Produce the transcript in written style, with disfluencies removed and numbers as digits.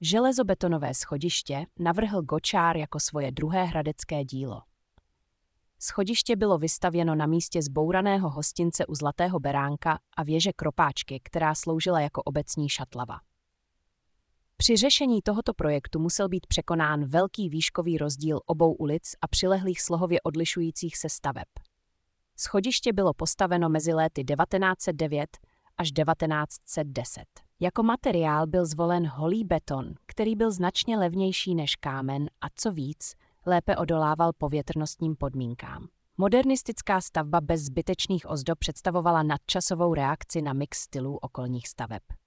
Železobetonové schodiště navrhl Gočár jako svoje druhé hradecké dílo. Schodiště bylo vystavěno na místě zbouraného hostince u Zlatého beránka a věže Kropáčky, která sloužila jako obecní šatlava. Při řešení tohoto projektu musel být překonán velký výškový rozdíl obou ulic a přilehlých slohově odlišujících se staveb. Schodiště bylo postaveno mezi léty 1909 až 1910. Jako materiál byl zvolen holý beton, který byl značně levnější než kámen a co víc, lépe odolával povětrnostním podmínkám. Modernistická stavba bez zbytečných ozdob představovala nadčasovou reakci na mix stylů okolních staveb.